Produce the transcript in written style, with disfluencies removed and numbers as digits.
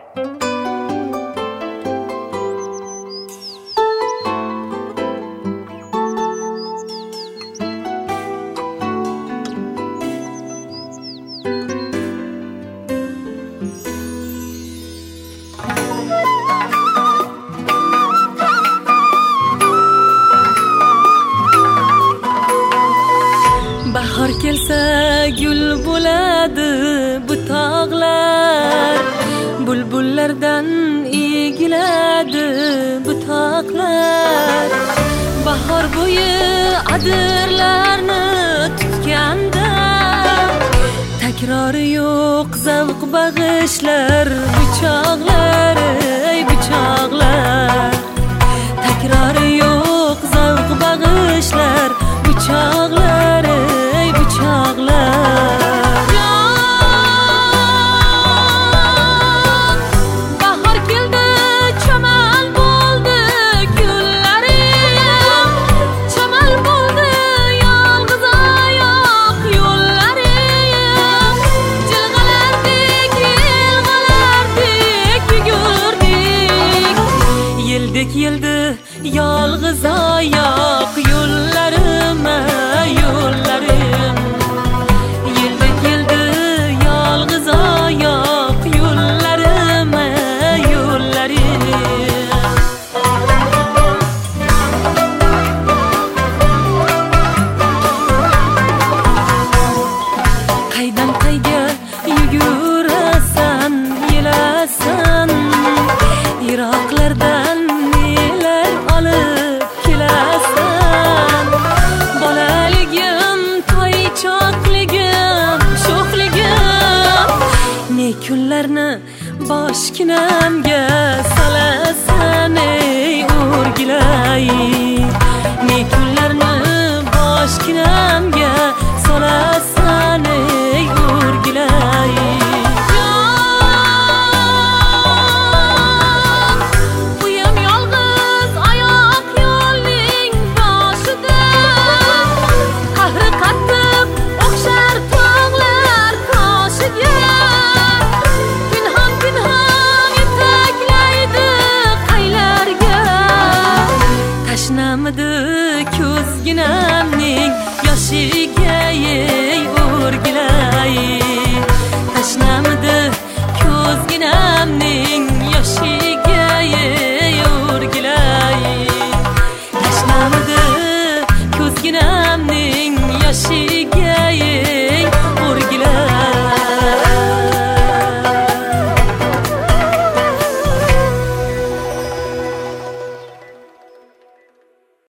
Bahor kelsa gul bo'ladi bu tog'lar, bulbullardan egiladi bu tog'lar. Bahor bo'yi adirlarni tutganda takrori yo'q zavq bag'ishlar bu chog'lar, ey bu chog'lar. Takrori yo'q zavq bag'ishlar bu chog'lar, ey bu chog'lar. Bahor keldi, chamal bo'ldi gullarim, chamal bo'ldi yolg'iz oyoq yo'llarim. Jilg'alardek, yilg'alardek yugurdik, yildek yildi yolg'iz oyoq yo'llarim, yo'llarim. Yildek yildi yolg'iz oyoq yo'llarim, yo'llarim. Qaydan qayga yugurasan, yelasan, yiroqlardan nelar olib kelasan. Bolaligim, toychoqligim, sho'xligim, ne kunlarni boshginamga solar.